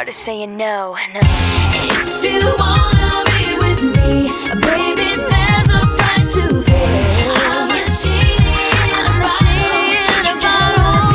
hard to say no, no. If you wanna be with me, baby, there's a price to pay. I'm a cheating about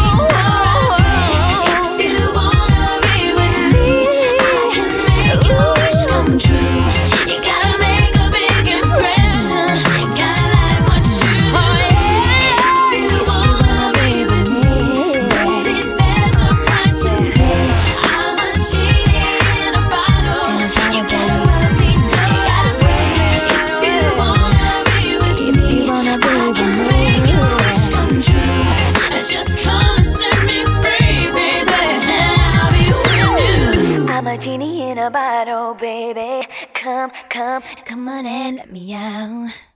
If you wanna be with me, I can make your wish come true. You gotta make a big impression. Gotta like what you do. If you wanna be with me, baby, there's a price to pay. I'm a cheating about you gotta let me know. If you wanna be with me, I can make your wish come true. Just come and set me free, baby. I'll be with you. I'm a genie in a bottle, baby. Come, come, Come on and let me out.